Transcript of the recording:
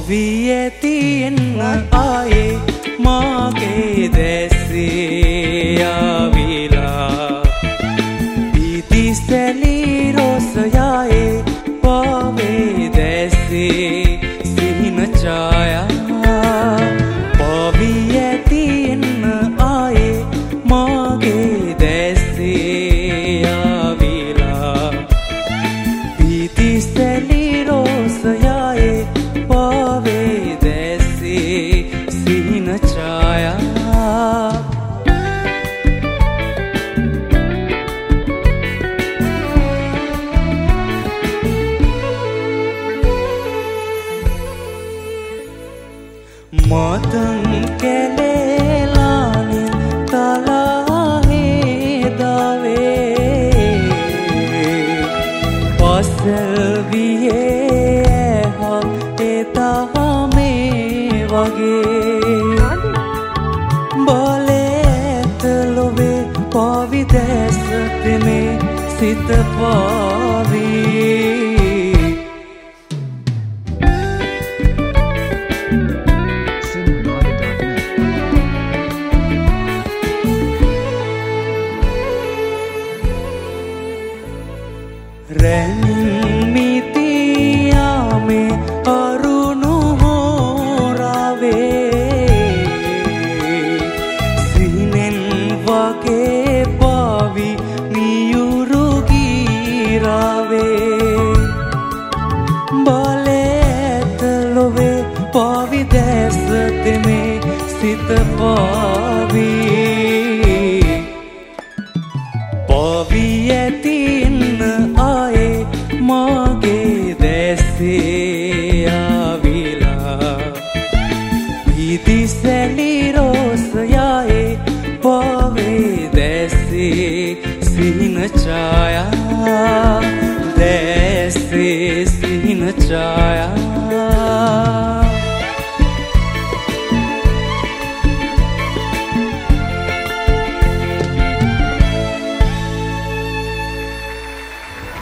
පොවියතියෙන්න ආයේ මාගේ දැසේ ආවිලා පිතිසැලි රොසයායේ පොවේ දැසේ සිහින ඡායා පොවියතියෙන්න ආයේ මාගේ දැසේ ආවිලා පිතිසැලි රොසයායේ පොවේ දැසේ සිහින ඡායා මතං කෙලෙලානේ තලාහේ දාවේ පසල් වියේ එතහමේ වගේ බලේත ලොවේ පවි දැස තෙමේ සිත පාවී රැනින් මිතියාමේ අරුණු හෝරාවේ සිහිනෙන් වගේ පාවි මියුරු ගීරාවේ බලේත ලොවේ පාවි දැස තෙමේ සිත පාවී පොවි ඇතින්න ආයේ මාගේ දැසේ ආවිලා පිතිසැලි රොසයායේ පොවේ දැසේ සිහින ඡායා දැසේ සිහින ඡායා